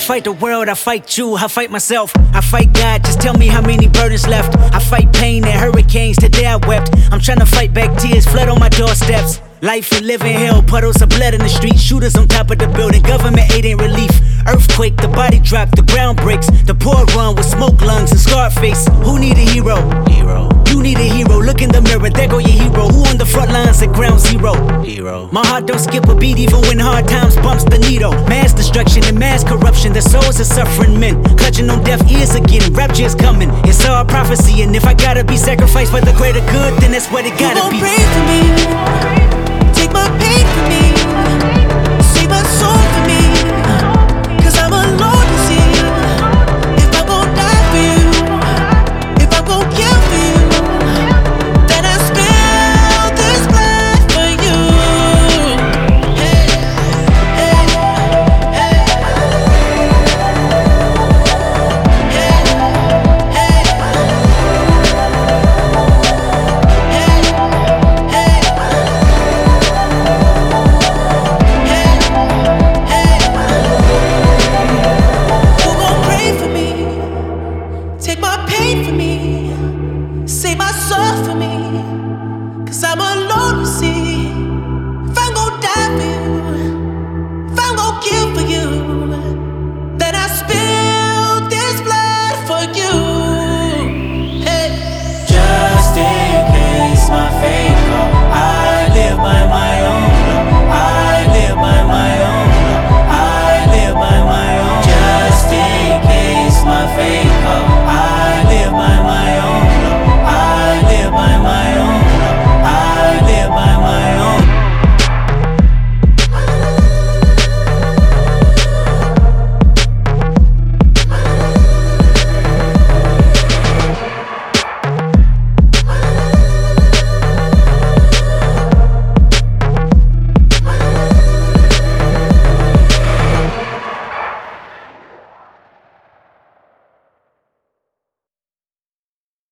fight the world, I fight you, I fight myself. I fight God, just tell me how many burdens left. I fight pain and hurricanes, today I wept. I'm trying to fight back tears, flood on my doorsteps. Life and living hell, puddles of blood in the street. Shooters on top of the building, government aid ain't relief. Earthquake, the body drop, the ground breaks. The poor run with smoke lungs and scarred face. Who need a hero? You need a hero, look in the mirror, there go your hero. Who on the front lines at ground zero? My heart don't skip a beat even when hard times bumps the needle. Mass destruction and mass corruption, the souls of suffering men clutching on deaf ears again, rapture is coming. It's all prophecy, and if I gotta be sacrificed for the greater good, then that's what it gotta be. You gon' pray for me, take my pain for me, save my soul for me, 'cause I'm alone to see if I'm gon' die for you, if I'm gon' kill for you, then I spill this blood for you. Hey, hey, hey, who gon' pray for me, take my pain for me, save my soul for me, 'cause I'm alone.